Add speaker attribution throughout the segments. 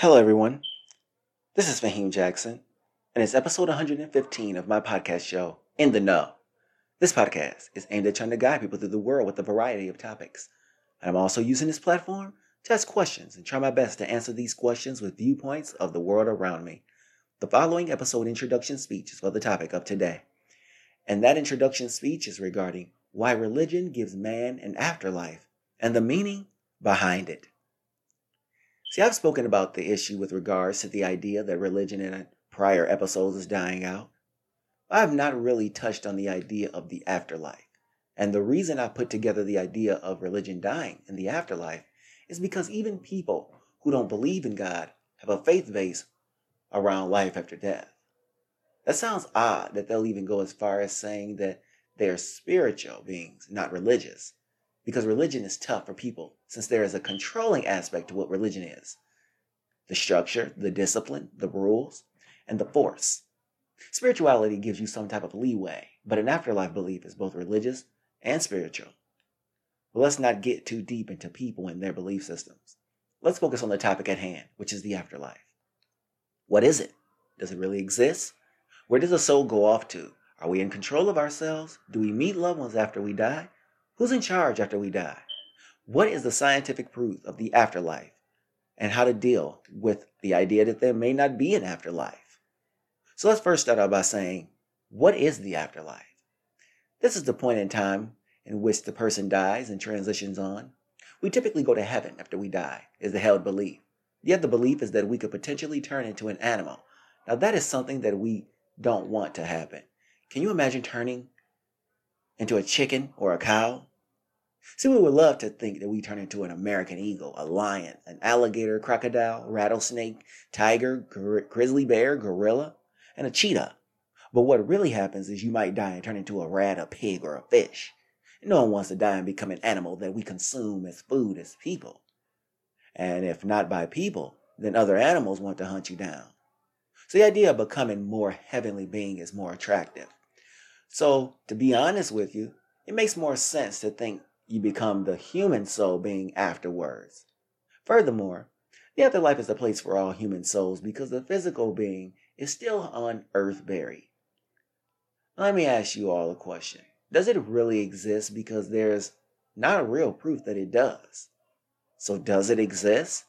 Speaker 1: Hello, everyone. This is Fahim Jackson, and it's episode 115 of my podcast show, In the Know. This podcast is aimed at trying to guide people through the world with a variety of topics. And I'm also using this platform to ask questions and try my best to answer these questions with viewpoints of the world around me. The following episode introduction speech is for the topic of today. And that introduction speech is regarding why religion gives man an afterlife and the meaning behind it. See, I've spoken about the issue with regards to the idea that religion in prior episodes is dying out. I have not really touched on the idea of the afterlife. And the reason I put together the idea of religion dying in the afterlife is because even people who don't believe in God have a faith base around life after death. That sounds odd that they'll even go as far as saying that they are spiritual beings, not religious. Because religion is tough for people, since there is a controlling aspect to what religion is. The structure, the discipline, the rules, and the force. Spirituality gives you some type of leeway, but an afterlife belief is both religious and spiritual. But let's not get too deep into people and their belief systems. Let's focus on the topic at hand, which is the afterlife. What is it? Does it really exist? Where does the soul go off to? Are we in control of ourselves? Do we meet loved ones after we die? Who's in charge after we die? What is the scientific proof of the afterlife and how to deal with the idea that there may not be an afterlife? So let's first start out by saying, what is the afterlife? This is the point in time in which the person dies and transitions on. We typically go to heaven after we die, is the held belief. Yet the belief is that we could potentially turn into an animal. Now that is something that we don't want to happen. Can you imagine turning into a chicken or a cow? See, we would love to think that we turn into an American eagle, a lion, an alligator, crocodile, rattlesnake, tiger, grizzly bear, gorilla, and a cheetah. But what really happens is you might die and turn into a rat, a pig, or a fish. No one wants to die and become an animal that we consume as food as people. And if not by people, then other animals want to hunt you down. So the idea of becoming more heavenly being is more attractive. So, to be honest with you, it makes more sense to think you become the human soul being afterwards. Furthermore, the afterlife is a place for all human souls because the physical being is still on earth buried. Let me ask you all a question. Does it really exist? Because there's not a real proof that it does. So does it exist?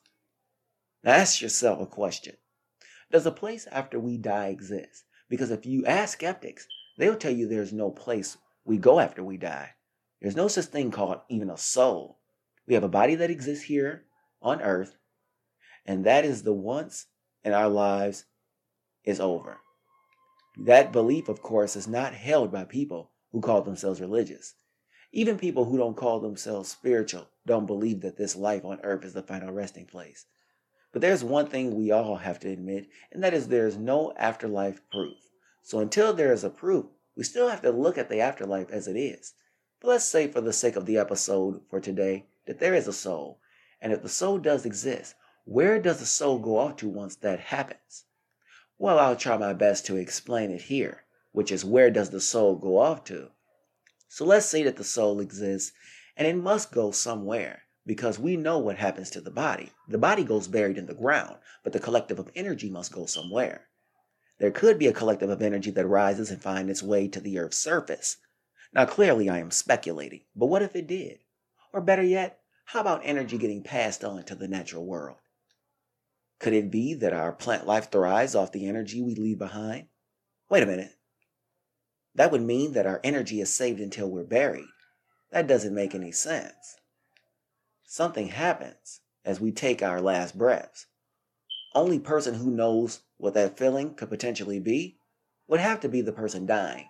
Speaker 1: Now ask yourself a question. Does a place after we die exist? Because if you ask skeptics, they'll tell you there's no place we go after we die. There's no such thing called even a soul. We have a body that exists here on earth, and that is the once in our lives is over. That belief, of course, is not held by people who call themselves religious. Even people who don't call themselves spiritual don't believe that this life on earth is the final resting place. But there's one thing we all have to admit, and that is there's no afterlife proof. So until there is a proof, we still have to look at the afterlife as it is. But let's say for the sake of the episode for today that there is a soul. And if the soul does exist, where does the soul go off to once that happens? Well, I'll try my best to explain it here, which is where does the soul go off to? So let's say that the soul exists and it must go somewhere because we know what happens to the body. The body goes buried in the ground, but the collective of energy must go somewhere. There could be a collective of energy that rises and finds its way to the Earth's surface. Now, clearly I am speculating, but what if it did? Or better yet, how about energy getting passed on to the natural world? Could it be that our plant life thrives off the energy we leave behind? Wait a minute. That would mean that our energy is saved until we're buried. That doesn't make any sense. Something happens as we take our last breaths. Only person who knows what that feeling could potentially be would have to be the person dying.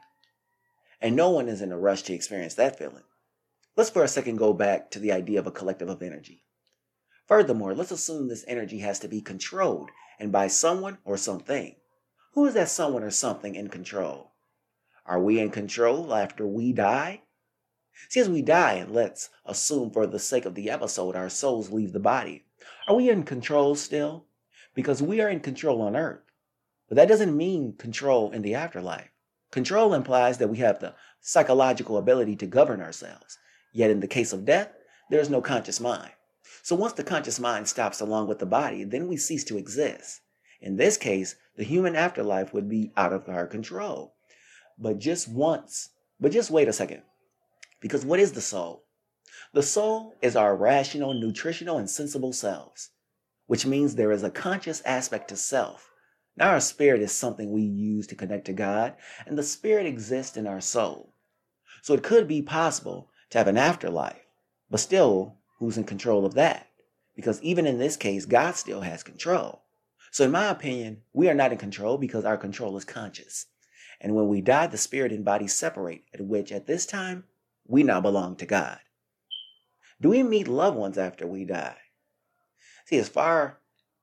Speaker 1: And no one is in a rush to experience that feeling. Let's for a second go back to the idea of a collective of energy. Furthermore, let's assume this energy has to be controlled and by someone or something. Who is that someone or something in control? Are we in control after we die? See, as we die, and let's assume for the sake of the episode, our souls leave the body. Are we in control still? Because we are in control on earth. But that doesn't mean control in the afterlife. Control implies that we have the psychological ability to govern ourselves. Yet in the case of death, there is no conscious mind. So once the conscious mind stops along with the body, then we cease to exist. In this case, the human afterlife would be out of our control. But just wait a second. Because what is the soul? The soul is our rational, nutritional, and sensible selves, which means there is a conscious aspect to self. Now, our spirit is something we use to connect to God, and the spirit exists in our soul. So it could be possible to have an afterlife, but still, who's in control of that? Because even in this case, God still has control. So in my opinion, we are not in control because our control is conscious. And when we die, the spirit and body separate, at which at this time, we now belong to God. Do we meet loved ones after we die? As for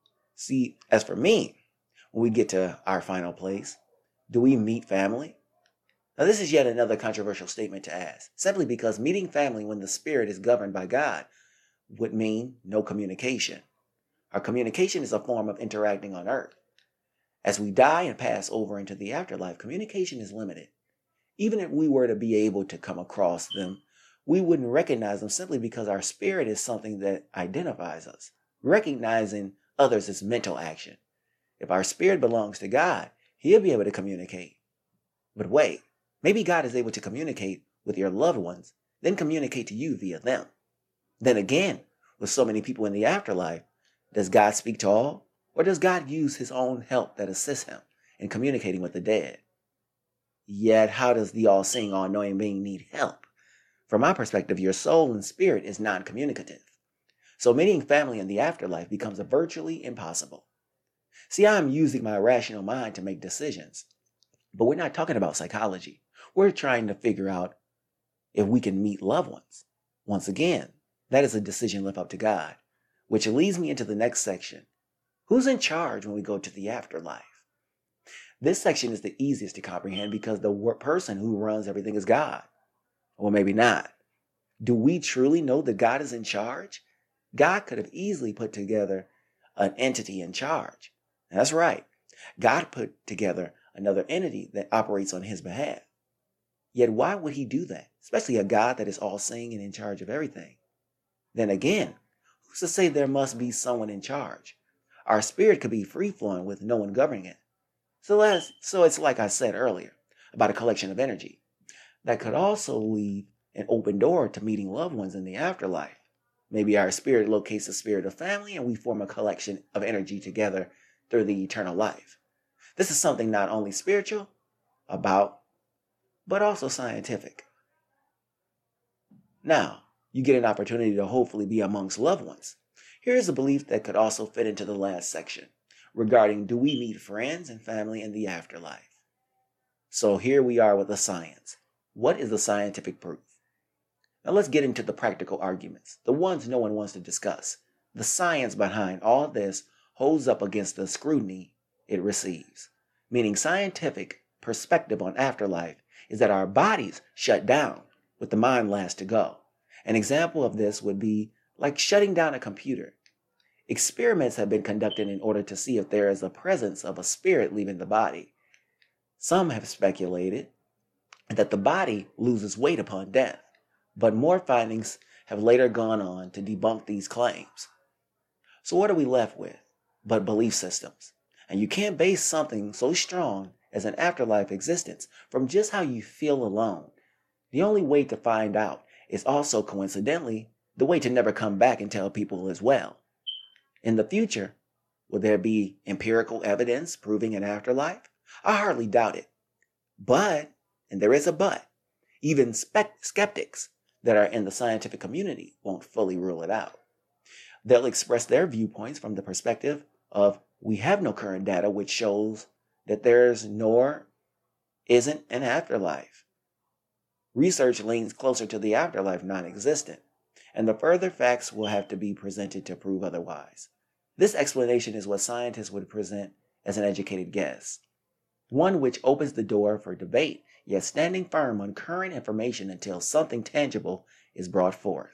Speaker 1: me, when we get to our final place, do we meet family? Now, this is yet another controversial statement to ask, simply because meeting family when the spirit is governed by God would mean no communication. Our communication is a form of interacting on earth. As we die and pass over into the afterlife, communication is limited. Even if we were to be able to come across them, we wouldn't recognize them simply because our spirit is something that identifies us. Recognizing others is mental action. If our spirit belongs to God, He'll be able to communicate. But wait, maybe God is able to communicate with your loved ones, then communicate to you via them. Then again, with so many people in the afterlife, does God speak to all? Or does God use His own help that assists Him in communicating with the dead? Yet, how does the all-seeing, all-knowing being need help? From my perspective, your soul and spirit is non-communicative. So meeting family in the afterlife becomes virtually impossible. I'm using my rational mind to make decisions. But we're not talking about psychology. We're trying to figure out if we can meet loved ones. Once again, that is a decision left up to God, which leads me into the next section. Who's in charge when we go to the afterlife? This section is the easiest to comprehend because the person who runs everything is God. Or maybe not. Do we truly know that God is in charge? God could have easily put together an entity in charge. That's right. God put together another entity that operates on His behalf. Yet why would He do that? Especially a God that is all-seeing and in charge of everything. Then again, who's to say there must be someone in charge? Our spirit could be free-flowing with no one governing it. So it's like I said earlier about a collection of energy. That could also leave an open door to meeting loved ones in the afterlife. Maybe our spirit locates the spirit of family and we form a collection of energy together through the eternal life. This is something not only spiritual about, but also scientific. Now, you get an opportunity to hopefully be amongst loved ones. Here's a belief that could also fit into the last section regarding do we meet friends and family in the afterlife? So here we are with the science. What is the scientific proof? Now let's get into the practical arguments, the ones no one wants to discuss. The science behind all this holds up against the scrutiny it receives, meaning scientific perspective on afterlife is that our bodies shut down with the mind last to go. An example of this would be like shutting down a computer. Experiments have been conducted in order to see if there is a presence of a spirit leaving the body. Some have speculated that the body loses weight upon death, but more findings have later gone on to debunk these claims. So what are we left with but belief systems? And you can't base something so strong as an afterlife existence from just how you feel alone. The only way to find out is also coincidentally the way to never come back and tell people as well. In the future, will there be empirical evidence proving an afterlife? I hardly doubt it. But, and there is a but, even skeptics that are in the scientific community won't fully rule it out. They'll express their viewpoints from the perspective of we have no current data which shows that there's nor isn't an afterlife. Research leans closer to the afterlife non-existent, and the further facts will have to be presented to prove otherwise. This explanation is what scientists would present as an educated guess, one which opens the door for debate, yet standing firm on current information until something tangible is brought forth.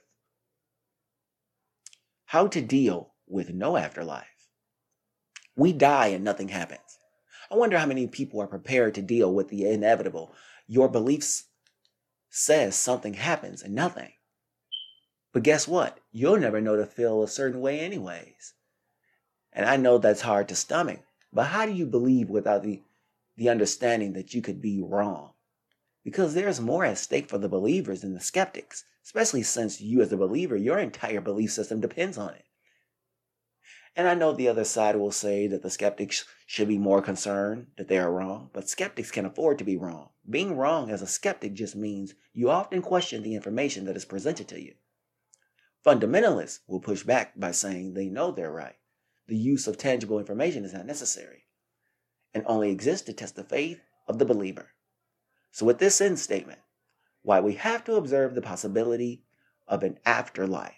Speaker 1: How to deal with no afterlife. We die and nothing happens. I wonder how many people are prepared to deal with the inevitable. Your beliefs says something happens and nothing. But guess what? you'll never know to feel a certain way anyways. And I know that's hard to stomach, but how do you believe without the understanding that you could be wrong? Because there's more at stake for the believers than the skeptics, especially since you as a believer, your entire belief system depends on it. And I know the other side will say that the skeptics should be more concerned that they are wrong, but skeptics can afford to be wrong. Being wrong as a skeptic just means you often question the information that is presented to you. Fundamentalists will push back by saying they know they're right. The use of tangible information is not necessary and only exists to test the faith of the believer. So with this end statement, why we have to observe the possibility of an afterlife.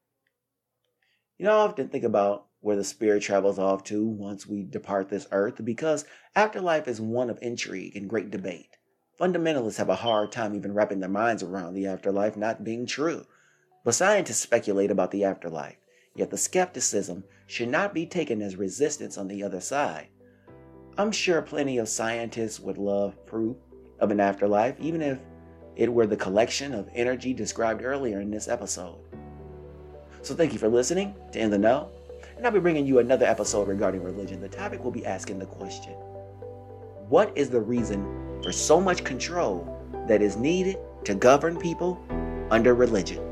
Speaker 1: I often think about where the spirit travels off to once we depart this earth, because afterlife is one of intrigue and great debate. Fundamentalists have a hard time even wrapping their minds around the afterlife not being true. But scientists speculate about the afterlife, yet the skepticism should not be taken as resistance on the other side. I'm sure plenty of scientists would love proof of an afterlife, even if it were the collection of energy described earlier in this episode. So thank you for listening to In the Know, and I'll be bringing you another episode regarding religion. The topic will be asking the question, what is the reason for so much control that is needed to govern people under religion?